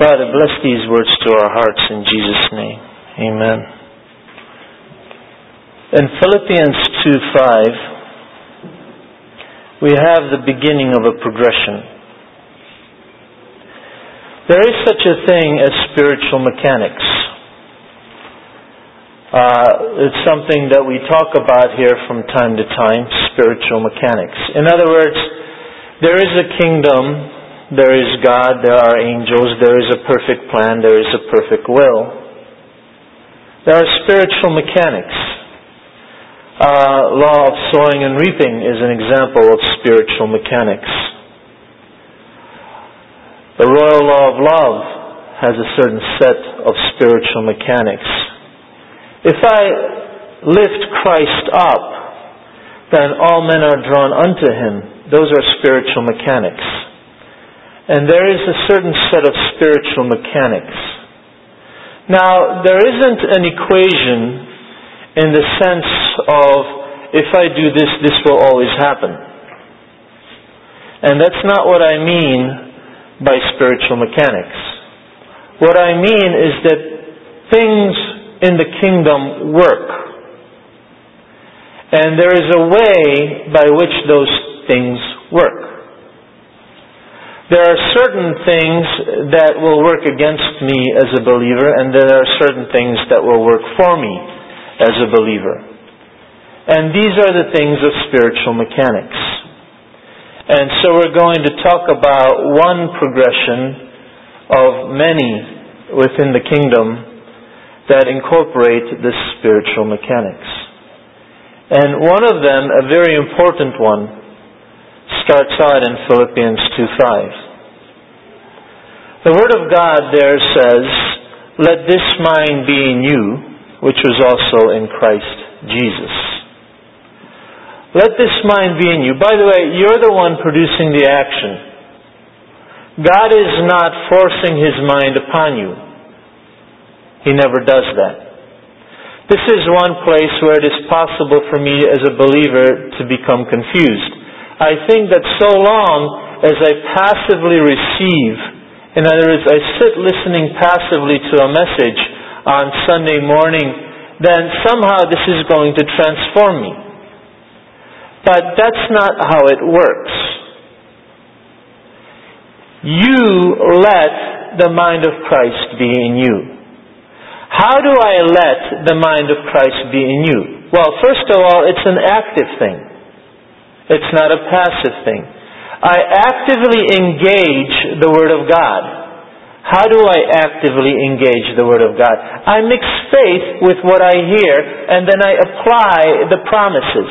Father, bless these words to our hearts in Jesus' name. Amen. In Philippians 2:5, we have the beginning of a progression. There is such a thing as spiritual mechanics. It's something that we talk about here from time to time, spiritual mechanics. In other words, there is a kingdom, there is God, there are angels, there is a perfect plan, there is a perfect will. There are spiritual mechanics. Law of sowing and reaping is an example of spiritual mechanics. The royal law of love has a certain set of spiritual mechanics. If I lift Christ up, then all men are drawn unto Him. Those are spiritual mechanics. And there is a certain set of spiritual mechanics. Now, there isn't an equation in the sense of, if I do this, this will always happen. And that's not what I mean by spiritual mechanics. What I mean is that things in the kingdom work. And there is a way by which those things work. There are certain things that will work against me as a believer, and there are certain things that will work for me as a believer. And these are the things of spiritual mechanics. And so we're going to talk about one progression of many within the kingdom that incorporate this spiritual mechanics. And one of them, a very important one, starts out in Philippians 2:5. The Word of God there says, "Let this mind be in you, which was also in Christ Jesus." Let this mind be in you. By the way, you're the one producing the action. God is not forcing His mind upon you. He never does that. This is one place where it is possible for me as a believer to become confused. I think that so long as I passively receive, in other words, I sit listening passively to a message on Sunday morning, then somehow this is going to transform me. But that's not how it works. You let the mind of Christ be in you. How do I let the mind of Christ be in you? Well, first of all, it's an active thing. It's not a passive thing. I actively engage the Word of God. How do I actively engage the Word of God? I mix faith with what I hear, and then I apply the promises.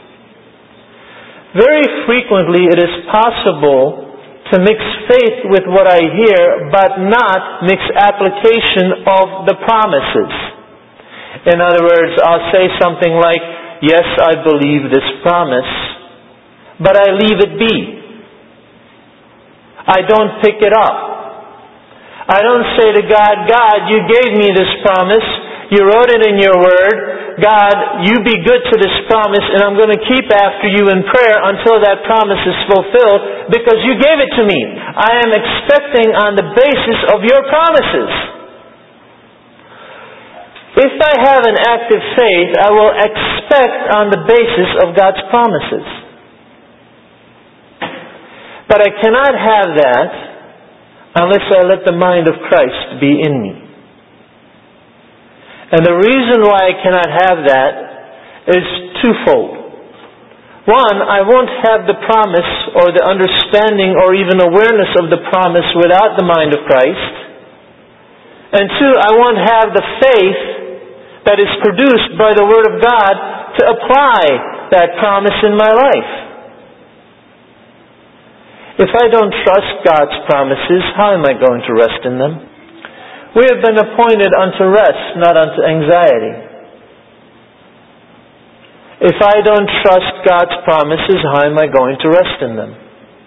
Very frequently it is possible to mix faith with what I hear, but not mix application of the promises. In other words, I'll say something like, "Yes, I believe this promise," but I leave it be. I don't pick it up. I don't say to God, "God, you gave me this promise. You wrote it in your Word. God, you be good to this promise, and I'm going to keep after you in prayer until that promise is fulfilled, because you gave it to me. I am expecting on the basis of your promises." If I have an active faith, I will expect on the basis of God's promises. But I cannot have that unless I let the mind of Christ be in me. And the reason why I cannot have that is twofold. One, I won't have the promise or the understanding or even awareness of the promise without the mind of Christ. And two, I won't have the faith that is produced by the Word of God to apply that promise in my life. If I don't trust God's promises, how am I going to rest in them? We have been appointed unto rest, not unto anxiety. If I don't trust God's promises, how am I going to rest in them?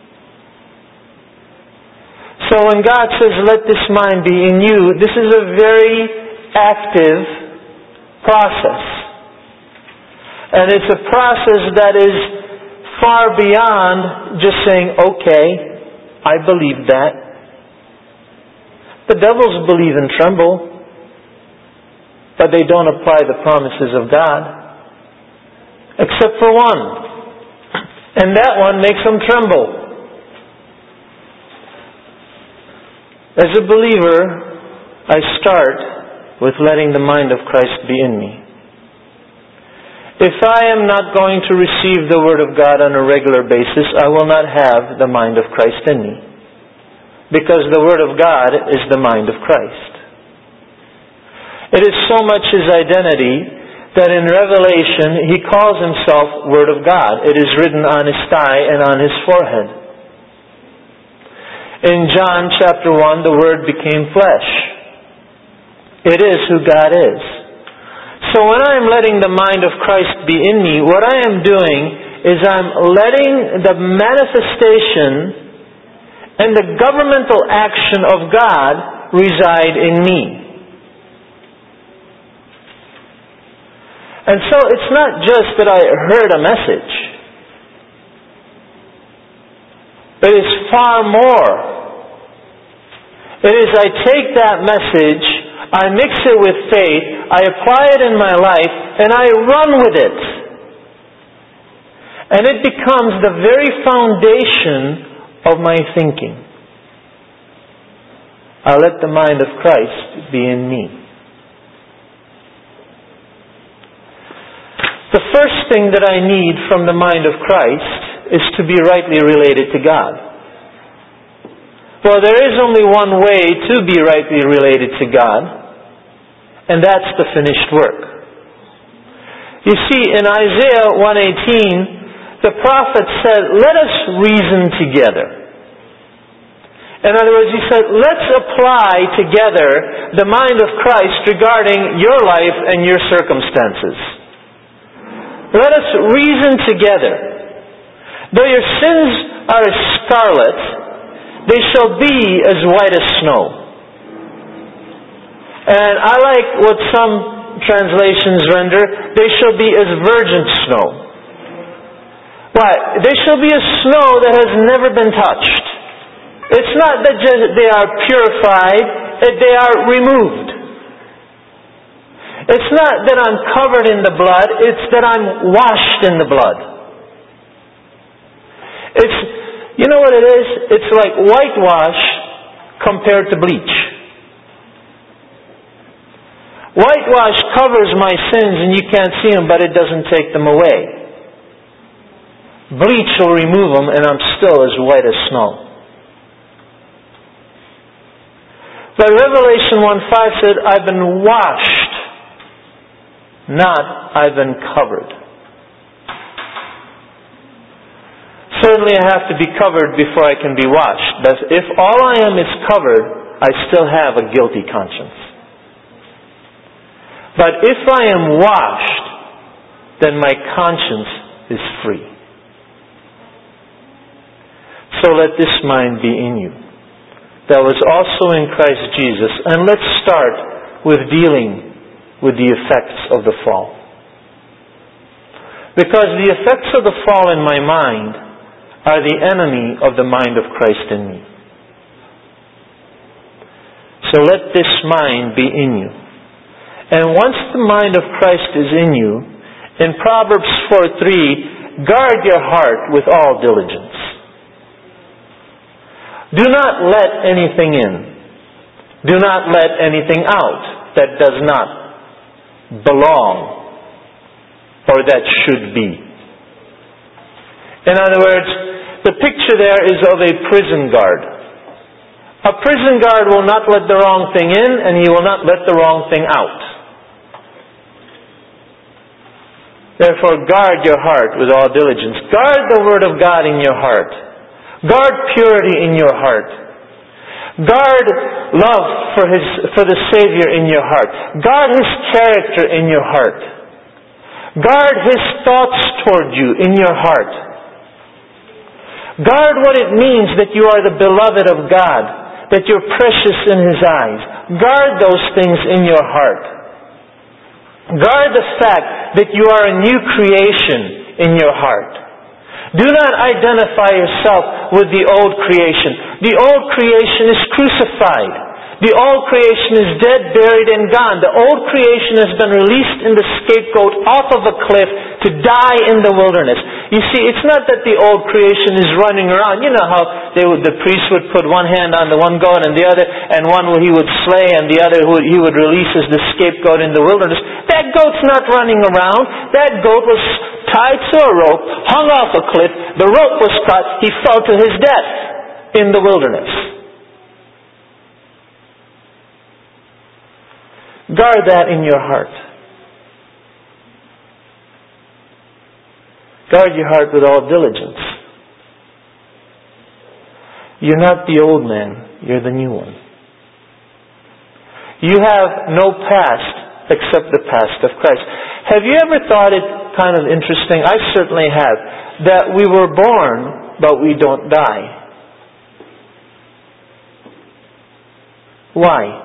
So when God says, "Let this mind be in you," this is a very active process. And it's a process that is far beyond just saying, "Okay, I believe that." The devils believe and tremble, but they don't apply the promises of God. Except for one. And that one makes them tremble. As a believer, I start with letting the mind of Christ be in me. If I am not going to receive the Word of God on a regular basis, I will not have the mind of Christ in me. Because the Word of God is the mind of Christ. It is so much His identity that in Revelation He calls Himself Word of God. It is written on His thigh and on His forehead. In John chapter 1, the Word became flesh. It is who God is. So when I am letting the mind of Christ be in me, what I am doing is I'm letting the manifestation and the governmental action of God reside in me. And so it's not just that I heard a message. It is far more. It is I take that message, I mix it with faith, I apply it in my life, and I run with it. And it becomes the very foundation of my thinking. I let the mind of Christ be in me. The first thing that I need from the mind of Christ is to be rightly related to God. Well, there is only one way to be rightly related to God, and that's the finished work. You see, in Isaiah 1:18, the prophet said, "Let us reason together." In other words, he said, let's apply together the mind of Christ regarding your life and your circumstances. Let us reason together. Though your sins are as scarlet, they shall be as white as snow. And I like what some translations render, they shall be as virgin snow. Why? They shall be as snow that has never been touched. It's not that just they are purified, they are removed. It's not that I'm covered in the blood, it's that I'm washed in the blood. It's, you know what it is? It's like whitewash compared to bleach. Whitewash covers my sins and you can't see them, but it doesn't take them away. Bleach will remove them and I'm still as white as snow. But Revelation 1:5 said, I've been washed, not I've been covered. Certainly I have to be covered before I can be washed. But if all I am is covered, I still have a guilty conscience. But if I am washed, then my conscience is free. So let this mind be in you, that was also in Christ Jesus. And let's start with dealing with the effects of the fall. Because the effects of the fall in my mind are the enemy of the mind of Christ in me. So let this mind be in you. And once the mind of Christ is in you, in Proverbs 4:3, guard your heart with all diligence. Do not let anything in. Do not let anything out that does not belong or that should be. In other words, the picture there is of a prison guard. A prison guard will not let the wrong thing in and he will not let the wrong thing out. Therefore, guard your heart with all diligence. Guard the Word of God in your heart. Guard purity in your heart. Guard love for the Savior in your heart. Guard His character in your heart. Guard His thoughts toward you in your heart. Guard what it means that you are the beloved of God, that you're precious in His eyes. Guard those things in your heart. Guard the fact that you are a new creation in your heart. Do not identify yourself with the old creation. The old creation is crucified. The old creation is dead, buried, and gone. The old creation has been released in the scapegoat off of a cliff to die in the wilderness. You see, it's not that the old creation is running around. You know how the priest would put one hand on the one goat and the other, and one he would slay and the other he would release as the scapegoat in the wilderness. That goat's not running around. That goat was tied to a rope, hung off a cliff. The rope was cut. He fell to his death in the wilderness. Guard that in your heart. Guard your heart with all diligence. You're not the old man, you're the new one. You have no past except the past of Christ. Have you ever thought it kind of interesting? I certainly have. That we were born, but we don't die. Why?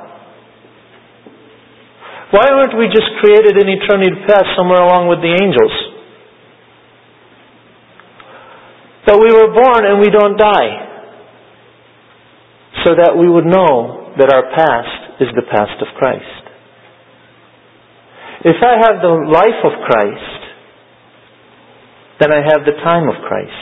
Why weren't we just created in eternity past somewhere along with the angels? That we were born and we don't die. So that we would know that our past is the past of Christ. If I have the life of Christ, then I have the time of Christ.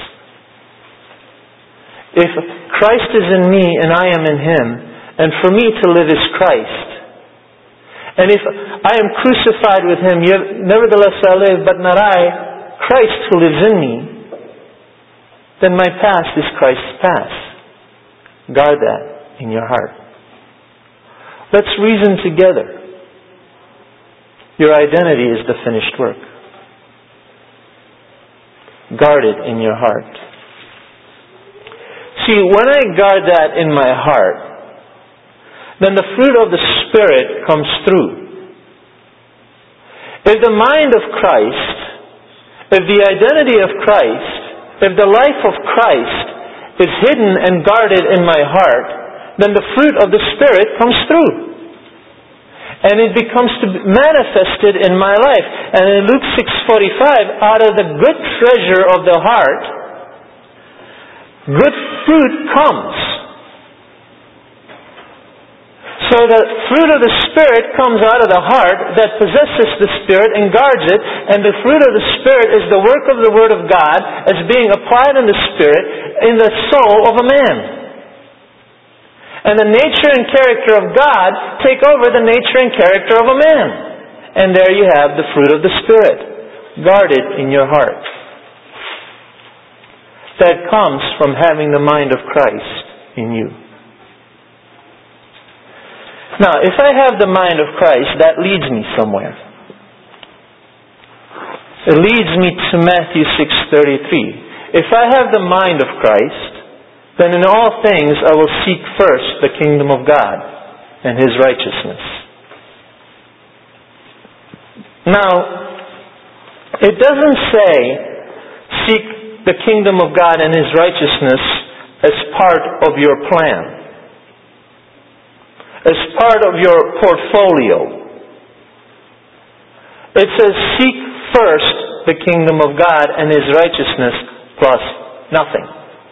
If Christ is in me and I am in Him, and for me to live is Christ, and if I am crucified with Him, nevertheless I live, but not I, Christ who lives in me, then my past is Christ's past. Guard that in your heart. Let's reason together. Your identity is the finished work. Guard it in your heart. See, when I guard that in my heart, then the fruit of the Spirit comes through. If the mind of Christ, if the identity of Christ, if the life of Christ is hidden and guarded in my heart, then the fruit of the Spirit comes through. And it becomes to be manifested in my life. And in Luke 6:45, out of the good treasure of the heart, good fruit comes. So the fruit of the Spirit comes out of the heart that possesses the Spirit and guards it. And the fruit of the Spirit is the work of the Word of God as being applied in the Spirit in the soul of a man. And the nature and character of God take over the nature and character of a man. And there you have the fruit of the Spirit. Guard it in your heart. That comes from having the mind of Christ in you. Now, if I have the mind of Christ, that leads me somewhere. It leads me to Matthew 6:33. If I have the mind of Christ, then in all things I will seek first the kingdom of God and His righteousness. Now, it doesn't say seek the kingdom of God and His righteousness as part of your plan, as part of your portfolio. It says seek first the kingdom of God and His righteousness plus nothing.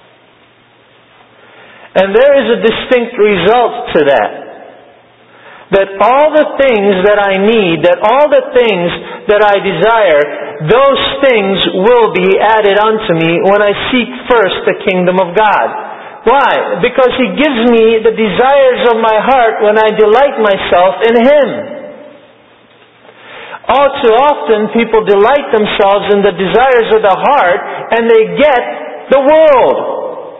And there is a distinct result to that. That all the things that I need, that all the things that I desire, those things will be added unto me when I seek first the kingdom of God. Why? Because He gives me the desires of my heart when I delight myself in Him. All too often people delight themselves in the desires of the heart and they get the world.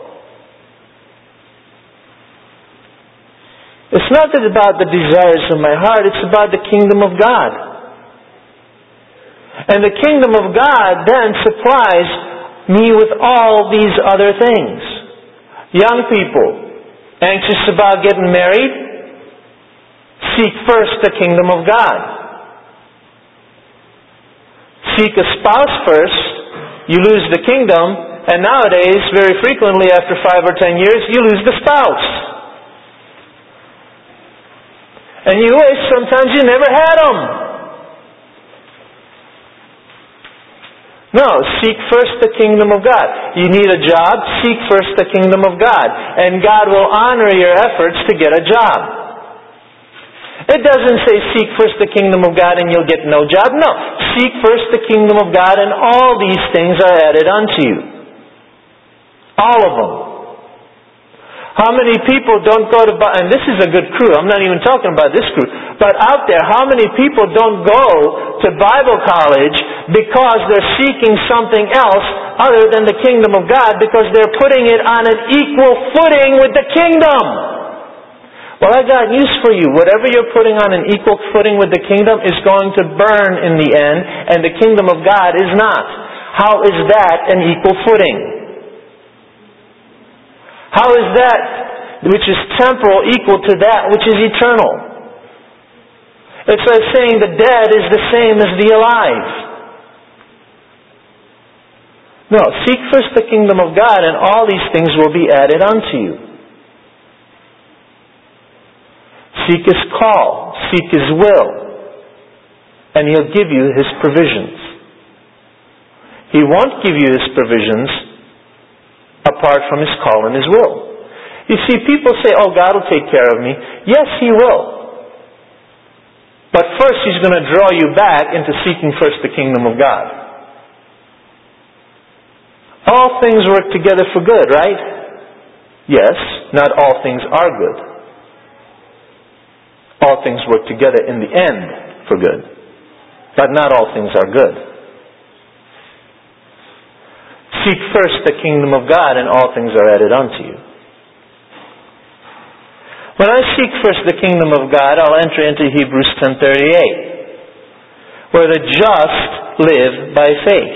It's not about the desires of my heart, it's about the kingdom of God. And the kingdom of God then supplies me with all these other things. Young people, anxious about getting married, seek first the kingdom of God. Seek a spouse first, you lose the kingdom, and nowadays, very frequently after 5 or 10 years, you lose the spouse. And you wish sometimes you never had them. No, seek first the kingdom of God. You need a job, seek first the kingdom of God. And God will honor your efforts to get a job. It doesn't say seek first the kingdom of God and you'll get no job. No. Seek first the kingdom of God and all these things are added unto you. All of them. How many people don't go to, and this is a good crew, I'm not even talking about this crew, but out there, how many people don't go to Bible college because they're seeking something else other than the kingdom of God because they're putting it on an equal footing with the kingdom? Well, I got news for you. Whatever you're putting on an equal footing with the kingdom is going to burn in the end, and the kingdom of God is not. How is that an equal footing? How is that which is temporal equal to that which is eternal? It's like saying the dead is the same as the alive. No, seek first the kingdom of God and all these things will be added unto you. Seek His call, seek His will, and He'll give you His provisions. He won't give you His provisions apart from His call and His will. You see, people say, oh, God will take care of me. Yes, He will. But first He's going to draw you back into seeking first the kingdom of God. All things work together for good, right? Yes, not all things are good. All things work together in the end for good. But not all things are good. Seek first the kingdom of God and all things are added unto you. When I seek first the kingdom of God, I'll enter into Hebrews 10:38, where the just live by faith.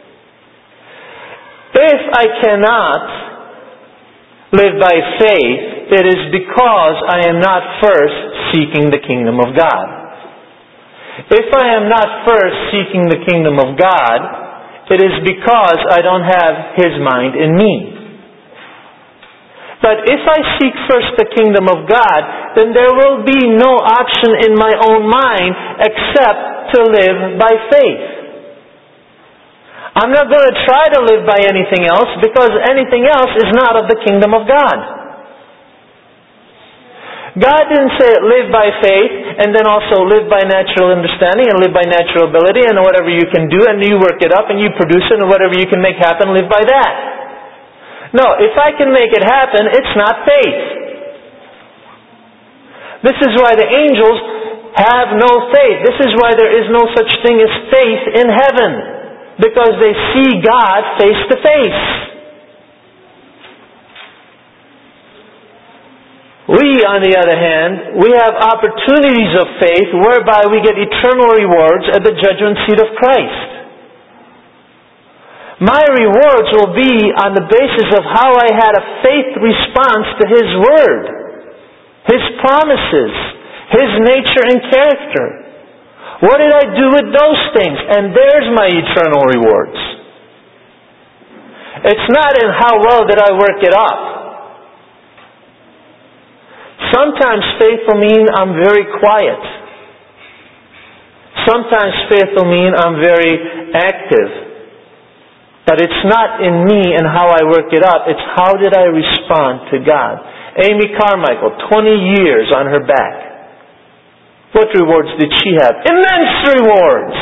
If I cannot live by faith, it is because I am not first seeking the kingdom of God. If I am not first seeking the kingdom of God, it is because I don't have His mind in me. But if I seek first the kingdom of God, then there will be no option in my own mind except to live by faith. I'm not going to try to live by anything else because anything else is not of the kingdom of God. God didn't say live by faith and then also live by natural understanding and live by natural ability and whatever you can do and you work it up and you produce it and whatever you can make happen, live by that. No, if I can make it happen, it's not faith. This is why the angels have no faith. This is why there is no such thing as faith in heaven. Because they see God face to face. We, on the other hand, we have opportunities of faith whereby we get eternal rewards at the judgment seat of Christ. My rewards will be on the basis of how I had a faith response to His Word, His promises, His nature and character. What did I do with those things? And there's my eternal rewards. It's not in how well did I work it up. Sometimes faith will mean I'm very quiet. Sometimes faith will mean I'm very active. But it's not in me and how I work it up. It's how did I respond to God. Amy Carmichael, 20 years on her back. What rewards did she have? Immense rewards!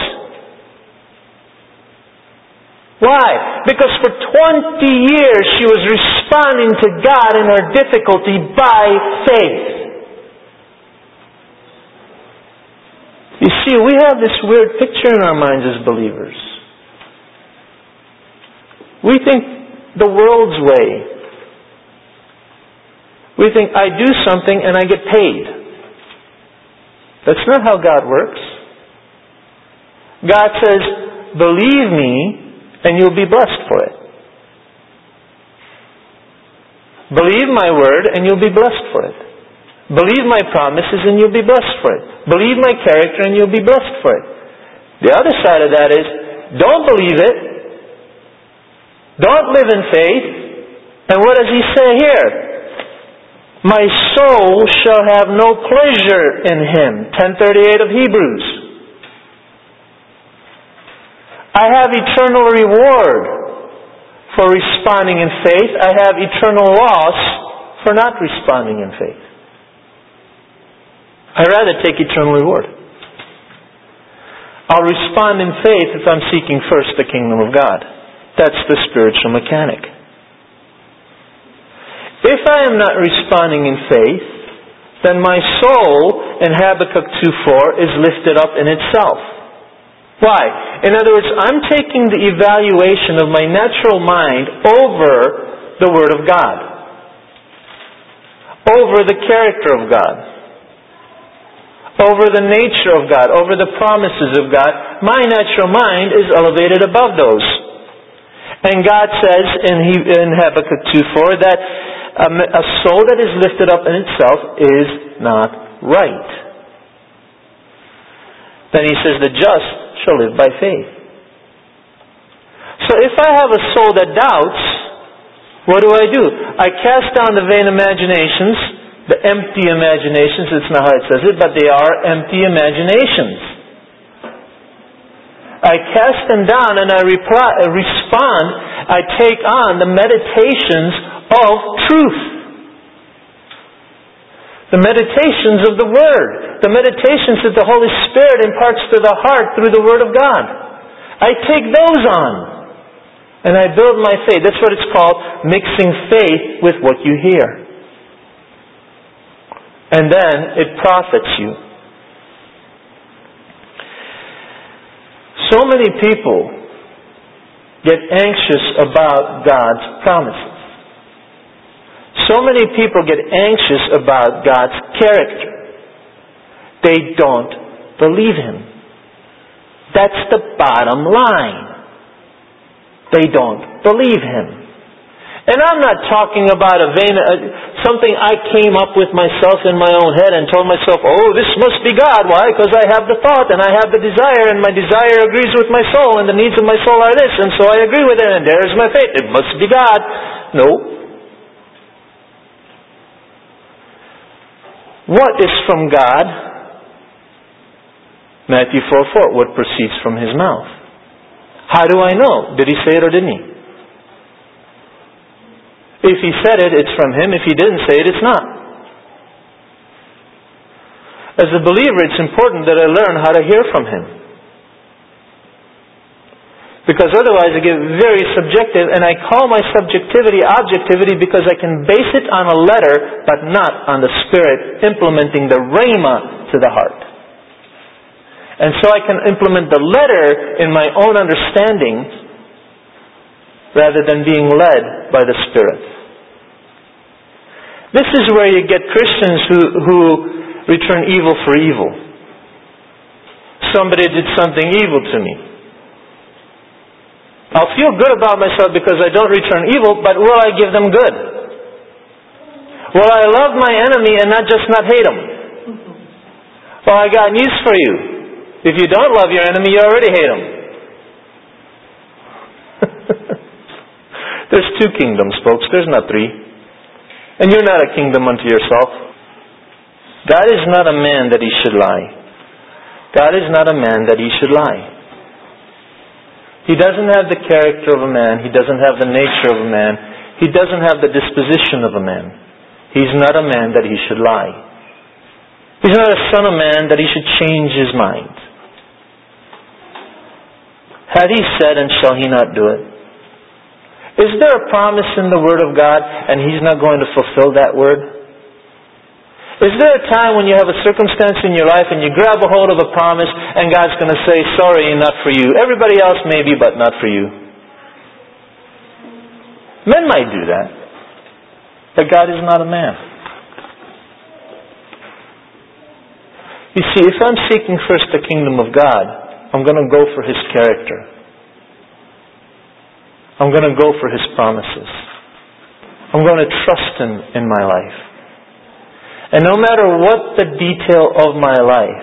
Why? Because for 20 years she was responding to God in her difficulty by faith. You see, we have this weird picture in our minds as believers. We think the world's way. We think I do something and I get paid. That's not how God works. God says, believe me and you'll be blessed for it. Believe my word and you'll be blessed for it. Believe my promises and you'll be blessed for it. Believe my character and you'll be blessed for it. The other side of that is, don't believe it. Don't live in faith. And what does He say here? My soul shall have no pleasure in Him. 10:38 of Hebrews. I have eternal reward for responding in faith. I have eternal loss for not responding in faith. I'd rather take eternal reward. I'll respond in faith if I'm seeking first the kingdom of God. That's the spiritual mechanic. If I am not responding in faith, then my soul in Habakkuk 2:4 is lifted up in itself. Why? In other words, I'm taking the evaluation of my natural mind over the Word of God, over the character of God, over the nature of God, over the promises of God. My natural mind is elevated above those. And God says in Habakkuk 2:4 that a soul that is lifted up in itself is not right. Then He says the just shall live by faith. So if I have a soul that doubts, what do? I cast down the vain imaginations, the empty imaginations. It's not how it says it, but they are empty imaginations. I cast them down and I respond. I take on the meditations of truth. The meditations of the Word. The meditations that the Holy Spirit imparts to the heart through the Word of God. I take those on. And I build my faith. That's what it's called, mixing faith with what you hear. And then it profits you. So many people get anxious about God's promises. So many people get anxious about God's character. They don't believe Him. That's the bottom line. They don't believe Him. And I'm not talking about something I came up with myself in my own head and told myself, oh, this must be God. Why? Because I have the thought and I have the desire, and my desire agrees with my soul, and the needs of my soul are this, and so I agree with it, and there's my faith. It must be God. No. What is from God? Matthew 4:4. What proceeds from His mouth? How do I know? Did He say it or didn't He? If He said it, it's from Him. If He didn't say it, it's not. As a believer, it's important that I learn how to hear from Him. Because otherwise I get very subjective, and I call my subjectivity objectivity because I can base it on a letter, but not on the Spirit implementing the rhema to the heart. And so I can implement the letter in my own understanding rather than being led by the Spirit. This is where you get Christians who return evil for evil. Somebody did something evil to me. I'll feel good about myself because I don't return evil, but will I give them good? Will I love my enemy and not hate him? Well, I got news for you. If you don't love your enemy, you already hate him. There's 2 kingdoms, folks. There's not 3. And you're not a kingdom unto yourself. God is not a man that He should lie. God is not a man that He should lie. He doesn't have the character of a man. He doesn't have the nature of a man. He doesn't have the disposition of a man. He's not a man that He should lie. He's not a son of man that He should change His mind. Had He said, and shall He not do it? Is there a promise in the Word of God and He's not going to fulfill that word? Is there a time when you have a circumstance in your life and you grab a hold of a promise and God's going to say, sorry, not for you. Everybody else maybe, but not for you. Men might do that. But God is not a man. You see, if I'm seeking first the kingdom of God, I'm going to go for His character. I'm going to go for His promises. I'm going to trust Him in my life. And no matter what the detail of my life,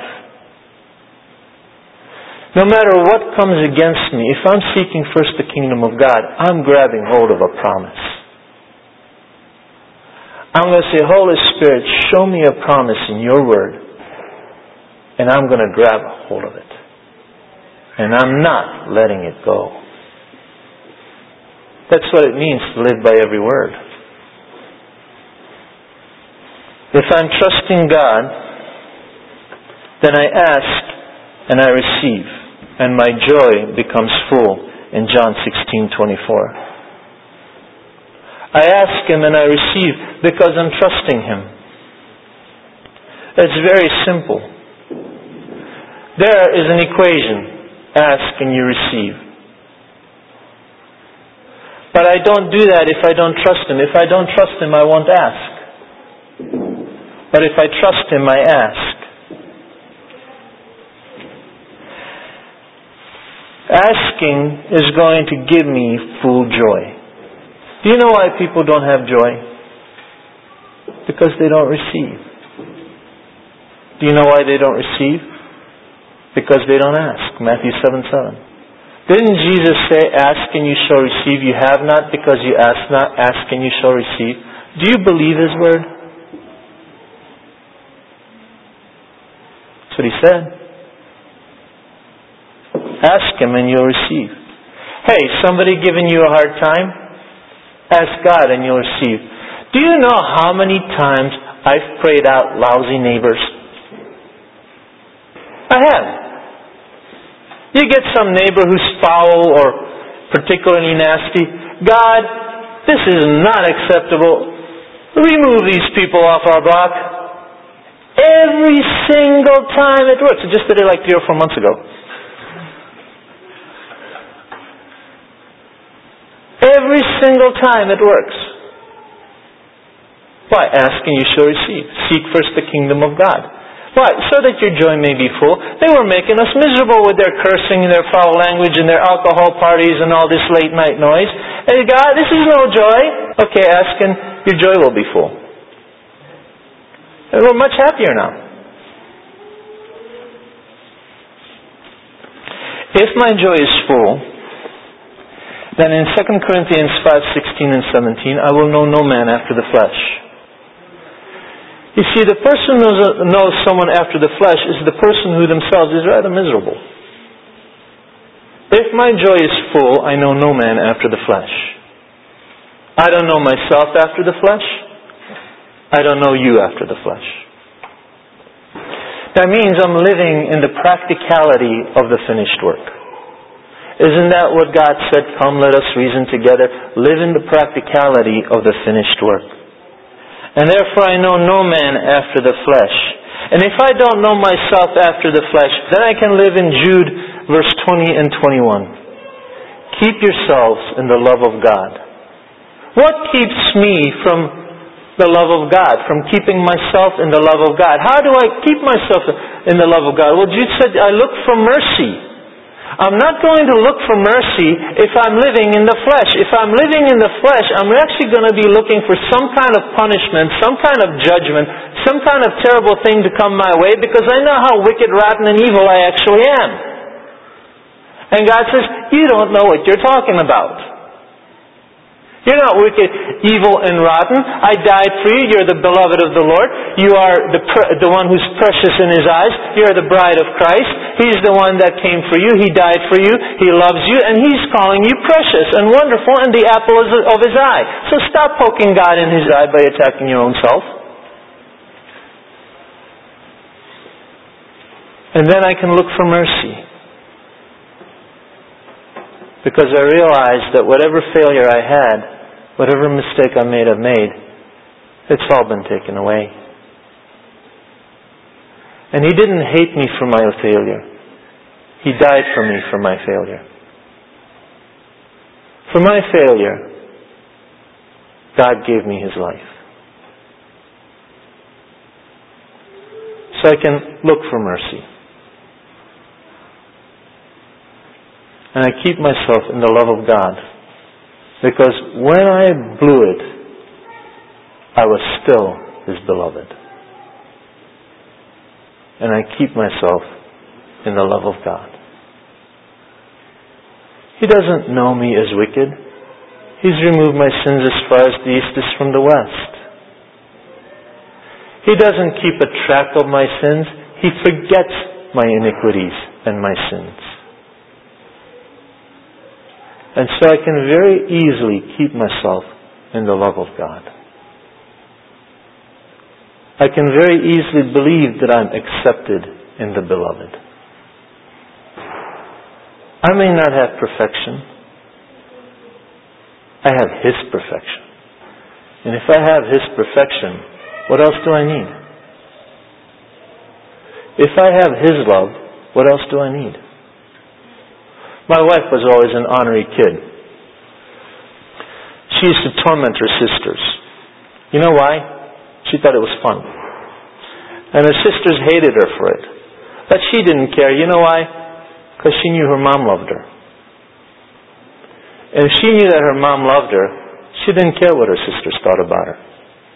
no matter what comes against me, if I'm seeking first the kingdom of God, I'm grabbing hold of a promise. I'm going to say, Holy Spirit, show me a promise in Your Word. And I'm going to grab a hold of it. And I'm not letting it go. That's what it means to live by every word. If I'm trusting God, Then I ask and I receive, and my joy becomes full in John 16:24. I ask Him and I receive because I'm trusting Him. It's very simple. There is an equation. Ask and you receive. But I don't do that if I don't trust Him. If I don't trust Him, I won't ask. But if I trust Him, I ask. Asking is going to give me full joy. Do you know why people don't have joy? Because they don't receive. Do you know why they don't receive? Because they don't ask. Matthew 7:7. Didn't Jesus say, ask and you shall receive? You have not because you ask not. Ask and you shall receive. Do you believe His word? That's what He said. Ask Him and you'll receive. Hey, somebody giving you a hard time? Ask God and you'll receive. Do you know how many times I've prayed out lousy neighbors? I have. You get some neighbor who's foul or particularly nasty. God, this is not acceptable. Remove these people off our block. Every single time it works. I just did it like 3 or 4 months ago. Every single time it works. Why? Ask and you shall receive. Seek first the kingdom of God. Why? So that your joy may be full. They were making us miserable with their cursing and their foul language and their alcohol parties and all this late night noise. Hey God, this is no joy. Okay, ask and your joy will be full. And we're much happier now. If my joy is full, then in 2 Corinthians 5:16 and 17, I will know no man after the flesh. You see, the person who knows someone after the flesh is the person who themselves is rather miserable. If my joy is full, I know no man after the flesh. I don't know myself after the flesh. I don't know you after the flesh. That means I'm living in the practicality of the finished work. Isn't that what God said? Come, let us reason together. Live in the practicality of the finished work. And therefore I know no man after the flesh. And if I don't know myself after the flesh, then I can live in Jude verse 20 and 21. Keep yourselves in the love of God. What keeps me from the love of God? From keeping myself in the love of God? How do I keep myself in the love of God? Well, Jude said, I look for mercy. I'm not going to look for mercy if I'm living in the flesh. If I'm living in the flesh, I'm actually going to be looking for some kind of punishment, some kind of judgment, some kind of terrible thing to come my way because I know how wicked, rotten, and evil I actually am. And God says, you don't know what you're talking about. You're not wicked, evil, and rotten. I died for you. You're the beloved of the Lord. You are the one who's precious in His eyes. You're the bride of Christ. He's the one that came for you. He died for you. He loves you. And He's calling you precious and wonderful and the apple of His eye. So stop poking God in His eye by attacking your own self. And then I can look for mercy. Because I realize that whatever failure I had, whatever mistake I may have made, it's all been taken away. And He didn't hate me for my failure. He died for me for my failure. For my failure, God gave me His life. So I can look for mercy. And I keep myself in the love of God. Because when I blew it, I was still His beloved. And I keep myself in the love of God. He doesn't know me as wicked. He's removed my sins as far as the east is from the west. He doesn't keep a track of my sins. He forgets my iniquities and my sins. And so I can very easily keep myself in the love of God. I can very easily believe that I'm accepted in the Beloved. I may not have perfection. I have His perfection. And if I have His perfection, what else do I need? If I have His love, what else do I need? My wife was always an ornery kid. She used to torment her sisters. You know why? She thought it was fun. And her sisters hated her for it. But she didn't care. You know why? Because she knew her mom loved her. And if she knew that her mom loved her, she didn't care what her sisters thought about her.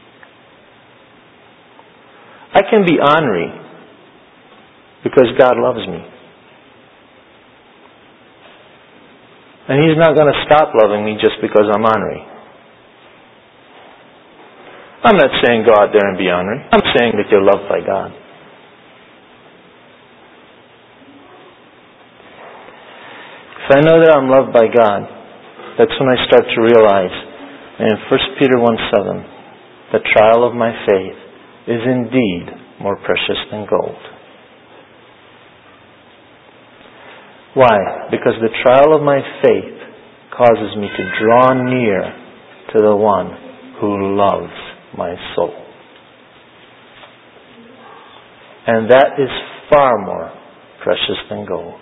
I can be ornery because God loves me. And He's not going to stop loving me just because I'm ornery. I'm not saying go out there and be ornery. I'm saying that you're loved by God. If I know that I'm loved by God, that's when I start to realize, in 1 Peter 1:7, the trial of my faith is indeed more precious than gold. Why? Because the trial of my faith causes me to draw near to the one who loves my soul. And that is far more precious than gold.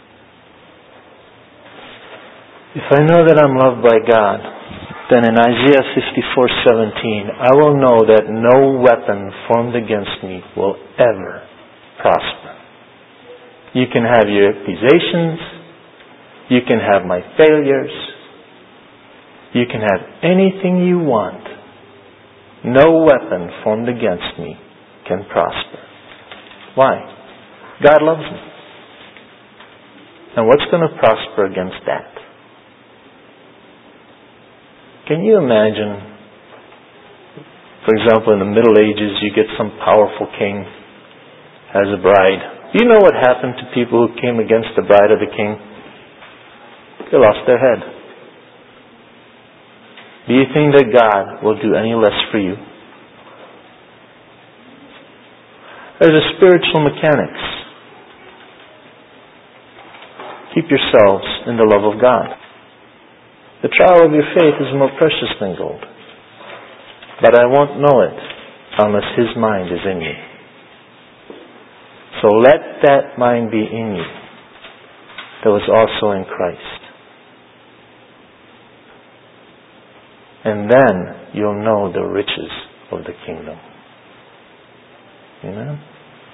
If I know that I'm loved by God, then in Isaiah 54:17, I will know that no weapon formed against me will ever prosper. You can have your accusations. You can have my failures. You can have anything you want. No weapon formed against me can prosper. Why? God loves me. And what's going to prosper against that? Can you imagine, for example, in the Middle Ages, you get some powerful king as a bride. Do you know what happened to people who came against the bride of the king? They lost their head. Do you think that God will do any less for you? There's a spiritual mechanics. Keep yourselves in the love of God. The trial of your faith is more precious than gold. But I won't know it unless His mind is in you. So let that mind be in you that was also in Christ. And then you'll know the riches of the kingdom. Amen?